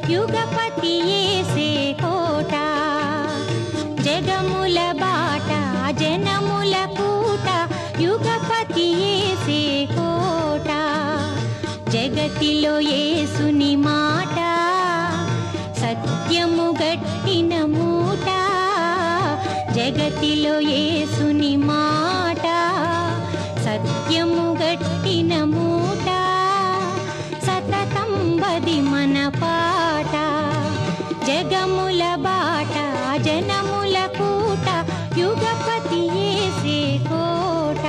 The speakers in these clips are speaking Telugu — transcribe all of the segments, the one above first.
యుగపతి యేసే కోట జగముల బాట జనముల కూట యుగపతి యేసే కోట జగతిలో యేసుని మాట సత్యము గట్టిన మూట జగతిలో యేసుని మాట సత్యము గట్టిన మూట సతతం బది మన పాట జగముల బాట జనముల కూట యుగపతి యేసే కోట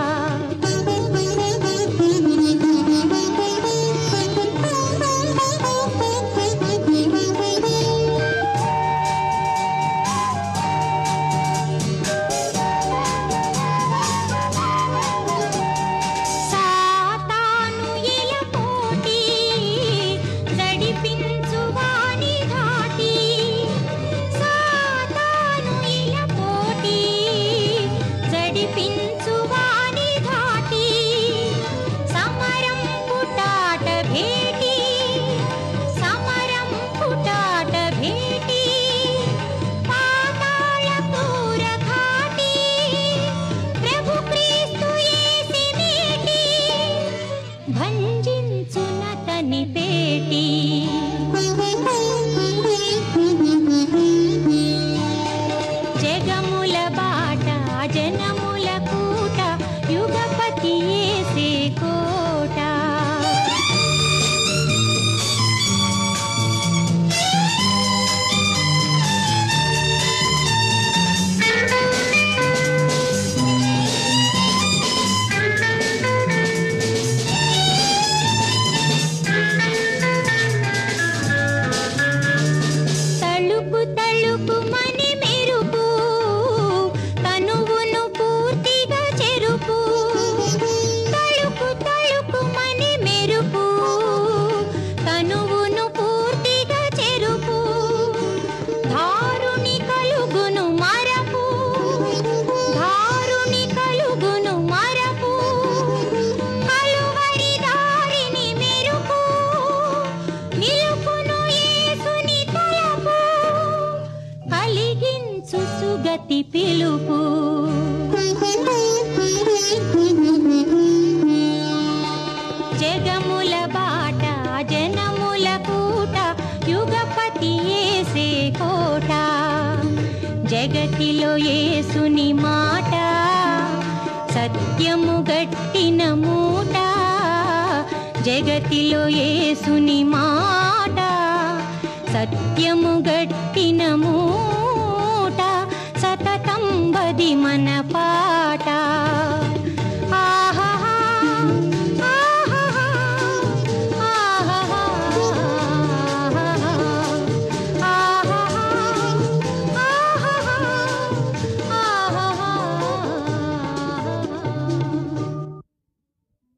భంజించునతని పేటి జగముల బాట జనముల కూట యుగపతి యేసే కోట సుగతి పిలుపు జగముల బాట జనముల కూట యుగపతి యేసే కోట జగతిలో యేసుని మాట సత్యము గట్టిన మూట జగతిలో యేసుని మాట సత్యము గట్టిన మూట సతతం బది మన పాట